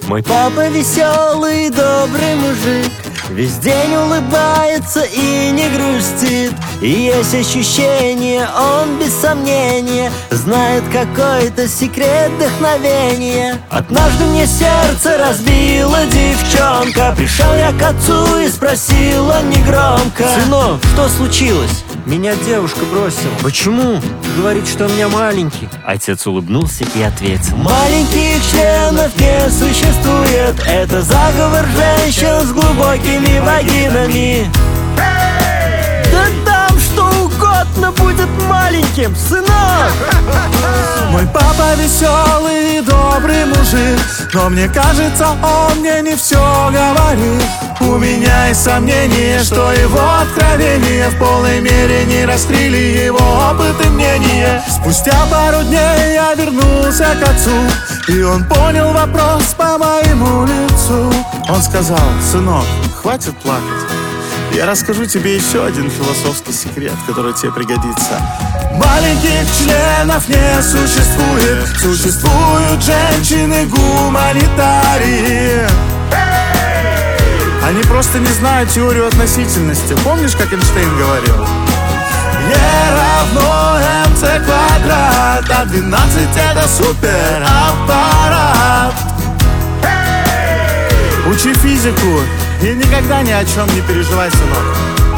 Мой папа веселый, добрый мужик, весь день улыбается и не грустит. И есть ощущение, он без сомнения знает какой-то секрет вдохновения. Однажды мне сердце разбила девчонка. Пришел я к отцу и спросил он негромко: сынок, что случилось? Меня девушка бросила. Почему? Говорит, что у меня маленький. Отец улыбнулся и ответил: маленьких членов не существует. Это заговор женщин с глубокими вагинами. Да там что угодно будет маленьким, сынок. Мой папа веселый и добрый мужик, но мне кажется, он мне не все говорит. У меня есть сомнение, что его откровения в полной мере не раскрыли его опыт и мнение. Спустя пару дней я вернулся к отцу, и он понял вопрос по моему лицу. Он сказал: сынок, хватит плакать. Я расскажу тебе еще один философский секрет, который тебе пригодится. Маленьких членов не существует. Существуют женщины-гуманитарии. Они просто не знают теорию относительности. Помнишь, как Эйнштейн говорил? Е равно МЦ квадрат, а 12 это супераппарат. Учи физику и никогда ни о чем не переживай, сынок.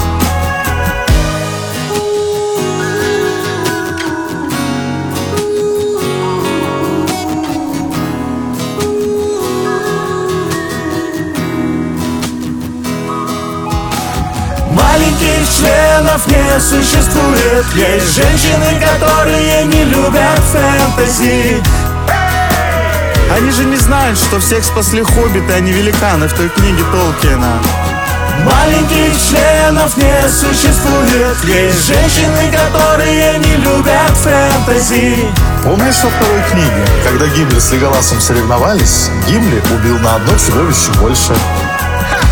Маленьких членов не существует. Есть женщины, которые не любят фэнтези. Они же не знают, что всех спасли хоббиты, а не великаны в той книге Толкиена. Маленьких членов не существует. Есть женщины, которые не любят фэнтези. Помнишь во второй книге, когда Гимли с Леголасом соревновались, Гимли убил на одно чудовище больше?